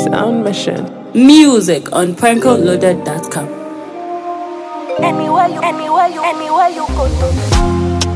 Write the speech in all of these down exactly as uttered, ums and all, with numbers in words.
Sound Mission. Music on prankle loaded dot com. Anywhere you, anywhere you, anywhere you go to.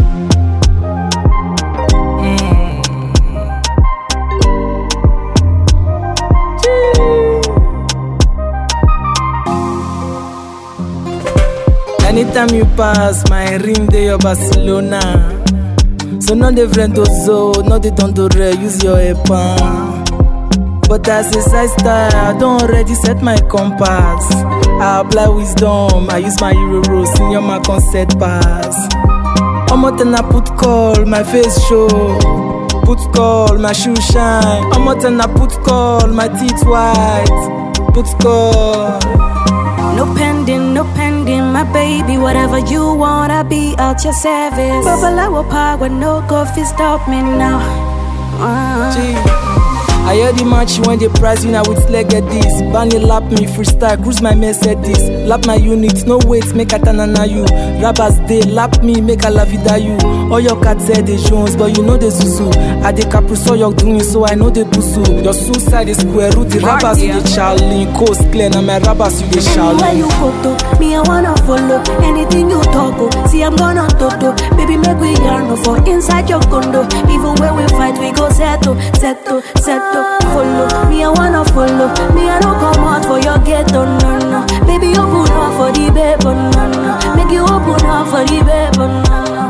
Anytime you pass, my ring dey your Barcelona. So no dey friend to so, no dey turn to re, use your epan. But as a side style, I don't already set my compass. I apply wisdom, I use my euro, senior my concert pass. Omo ten I put call, my face show. Put call, my shoe shine. Omo ten I put call, my teeth white. Put call. No pending, no pending, my baby. Whatever you want, I'll be at your service. Bubble I will power, no coffee, stop me now. Uh. I hear the match when they prize you now with leg at this. Bunny lap me, freestyle, cruise my Mercedes. Lap my unit, no weight, make a tanana you. Rappers they lap me, make a la vida you. All your cats say they Jones, but you know they Zuzu. I dey Capriso, you're doing so I know they Busu. Your suicide is square root, the rappers you the Charlie. Coast clear, now my rappers you the Charlie. Anywhere you go to, me I wanna follow. Anything you talk, oh, see I'm gonna toto. Baby make we yarn no for inside your condo. Even when we fight, we go settle, settle, settle. Follow me, I wanna follow. Me, I don't come out for your ghetto, no, no. Baby, open up for the babe, no, no. Make you open up for the babe, no, no.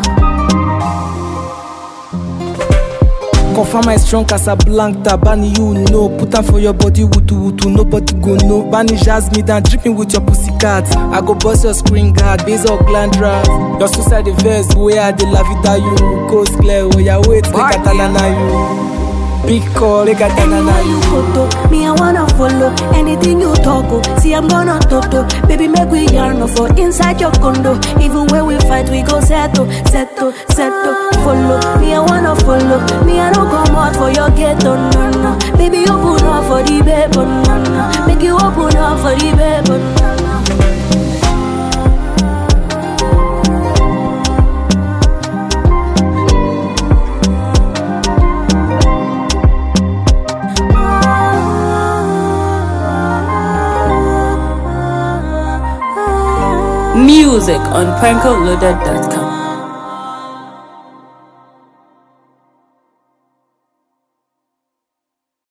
Confirm my strong Casablanca, Bani you know. Put on for your body, wutu wutu, nobody go know. Bani jazz me down, dripping with your pussycat. I go bust your screen guard, base or glandra. Your suicide the verse, where I de la vida you. Coast clear, where ya wait, make a talana you. Big call, make a tanana you go to. Me I wanna follow. Anything you talk, oh, see I'm gonna toto. Baby make we yarn no for inside your condo. Even when we fight we go settle, settle, settle. Follow me I wanna follow. Me I don't come out for your ghetto, no, no. Baby open up for the babe, no, no. Make you open up for the babe, no, no. Music on prankle loaded dot com.